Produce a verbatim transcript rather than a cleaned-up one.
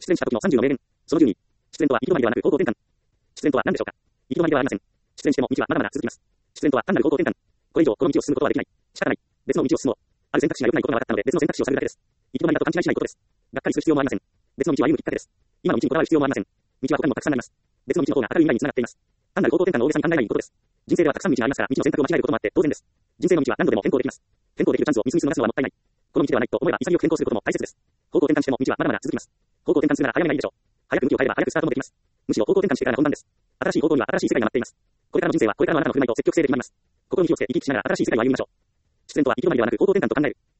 失恋した時のさんじゅうの名言。そのじゅうに。失恋とは行き止まりではなく方向転換。失恋とは何でしょうか。行き止まりではありません。失恋しても道はまだまだ続きます。失恋とは単なる方向転換。これ以上この道を進むことはできない。仕方ない。別の道を進もう。ある選択肢が良くないことが分かったので別の選択肢を探るだけです。行き止まりだと勘違いしないことです。がっかりする必要もありません。別の道を歩むきっかけです。今の道にこだわる必要もありません。道は他にもたくさんあります。別の道の方が明るい未来につながっています。単なる方向転換の大げさに考えないことです。人生ではたくさん道がありますから道の選択を間違えることもあって当然です。人生の道は何度でも変更できます。変更できるチャンスをミスミス逃すのはもったいない。この道ではないと思えば潔く変更することも大切です。方向転換しても道はまだまだ続きます。方向転換するなら早めないいでしょう。早く向きを変えれば早くスタートもできます。むしろ方向転換してからが本番です。新しい方向には新しい世界が待っています。これからの人生はこれからのあなたの振る舞いと積極性で決まります。心に火をつけ生き生きしながら新しい世界を歩みましょう。失恋とは行き止まりではなく方向転換と考える。